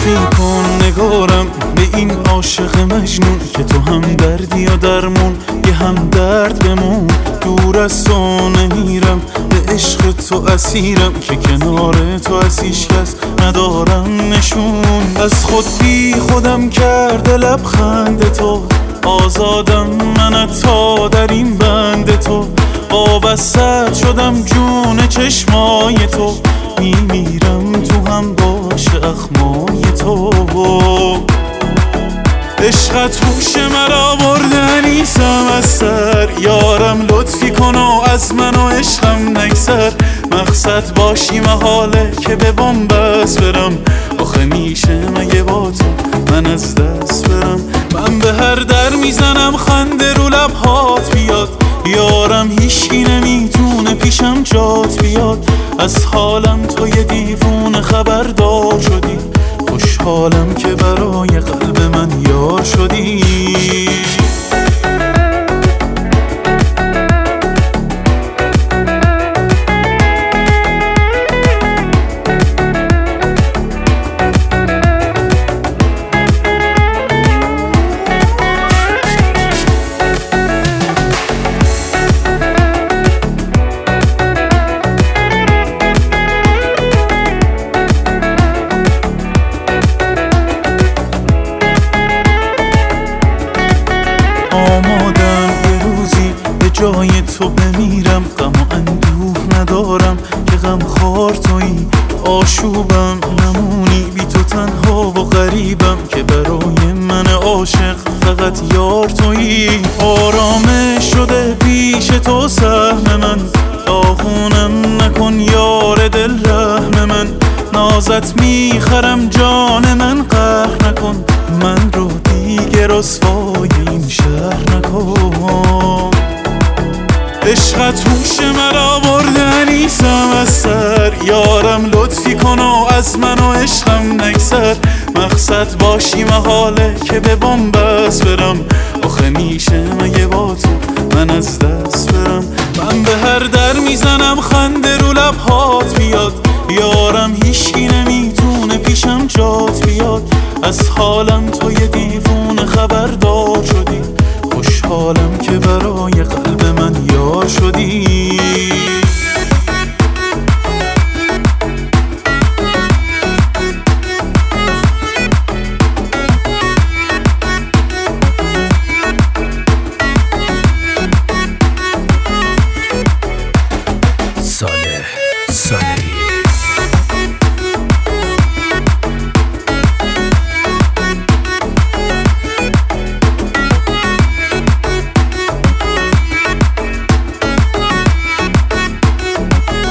لطفی کن نگارم به این عاشق مجنون که تو هم دردی و درمون یه هم درد بمون. دور از تو نمیرم به عشق تو اسیرم که کنار تو از هیچ کس ندارم نشون. از خود بی خودم کرده لبخند تو، آزادم من تا در این بند تو. وابسته شدم جون چشمای تو، میمیرم تو هم باشه اخمای تو. عشقت هوش مرا برده نیستم از سر، یارم لطفی کن و از من و عشقم نگذر. مقصد باشی محاله که به بنبست برم، آخه میشه مگه با تو من از دست برم. من به هر در میزنم خنده رو لبهات بیاد، یارم هیچکی نمیتونه پیشم جات بیاد. از حالم تو یه دیوونه خبردار شدی، خوشحالم که برای قلب من یار شدی. آمادم یه روزی به جای تو بمیرم، غم و اندوه ندارم که غم خوار تویی. آشوبم نمونی بی تو تنها و غریبم، که برای من عاشق فقط یار تویی. آرامش شده پیش تو سهم من، داغونم نکن یار دل رحم من. نازت میخرم جان من قهر نکن، من رو دیگه رسوای این شهر نکن. عشقت هوش مرا برده نیستم از سر، یارم لطفی کن و از من و عشقم نگذر. مقصد باشی محاله که به بنبست برم، آخه میشه مگه با تو من از دست برم. من به هر در میزنم خنده رو لبهات بیاد، یارم هیچکی نمیتونه پیشم جات بیاد. از حالم تو یه دیوونه خبردار شدی، خوشحالم که برای قلب من یار شدی. صالحی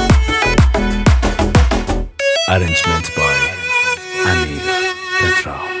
Arrangement by Amir Petra.